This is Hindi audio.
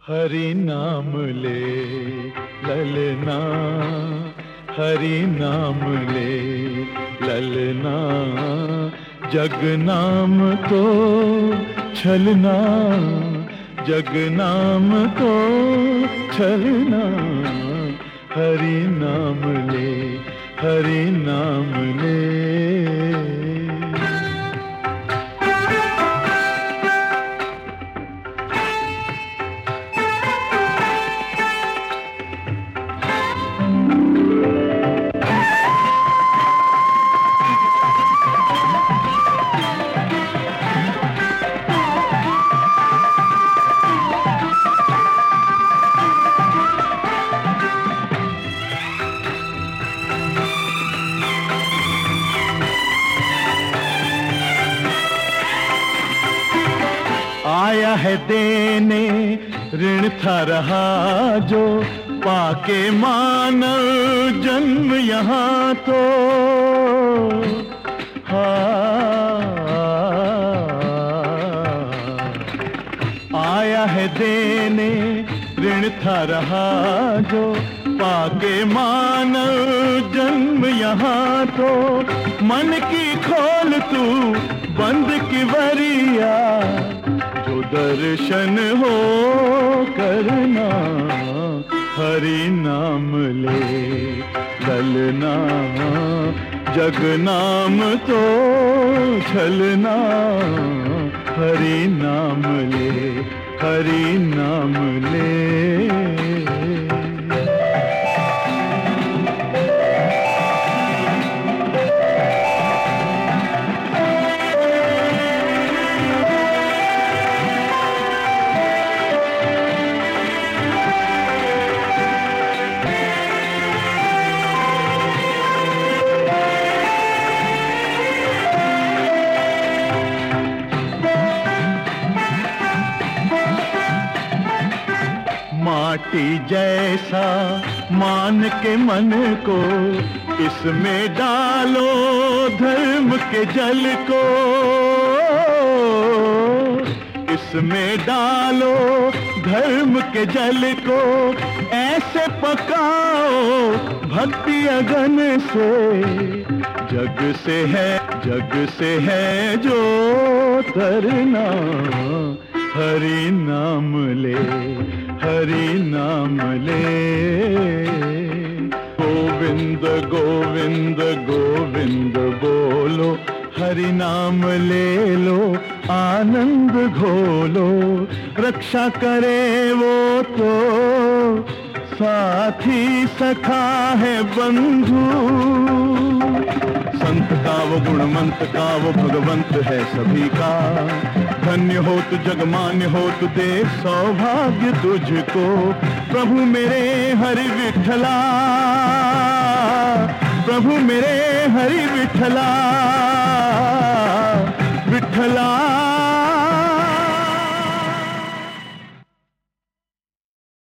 हरि नाम ले ललना, हरि नाम ले ललना, जग नाम तो छलना, जग नाम तो छलना, हरि नाम ले, हरि नाम ले। आया है देने ऋण था रहा जो, पाके मानव जन्म यहाँ तो। आया है देने ऋण था रहा जो, पाके मानव जन्म यहाँ तो। मन की खोल तू बंद की वरिया, जो दर्शन हो करना, हरि नाम ले ललना, जग नाम तो छलना, हरि नाम ले, हरि नाम ले। माटी जैसा मान के मन को, इसमें डालो धर्म के जल को, इसमें डालो धर्म के जल को। ऐसे पकाओ भक्ति अगन से, जग से है जो तरना, हरि नाम ले, हरि नाम ले। गोविंद गोविंद गोविंद बोलो, हरि नाम ले लो, आनंद घोलो। रक्षा करे वो तो साथी सखा है बंधु, संत का वो गुणवंत का वो भगवंत है सभी का। धन्य हो तु जगमान्य हो तु दे सौभाग्य तुझको, प्रभु मेरे हरि विठला, प्रभु मेरे हरि विठला।